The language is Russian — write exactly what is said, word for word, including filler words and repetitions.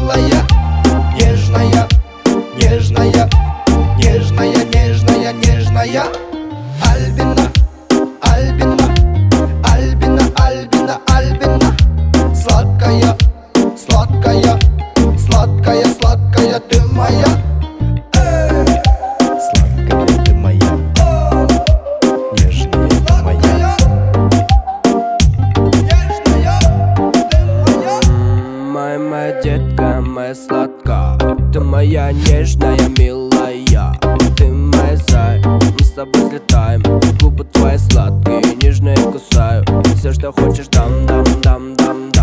милая, нежная, нежная, нежная, нежная, нежная. Альбина, Альбина, Альбина, Альбина, Альбина. Сладкая, сладкая, сладкая, сладкая ты моя. Эй! Сладкая ты моя, нежная ты моя, нежная ты моя. Моя, моя детка, моя сладкая, ты моя нежная, милая, ты моя зай. Мы с тобой взлетаем, губы твои сладкие, нежные кусаю. Все, что хочешь, дам, дам, дам, дам,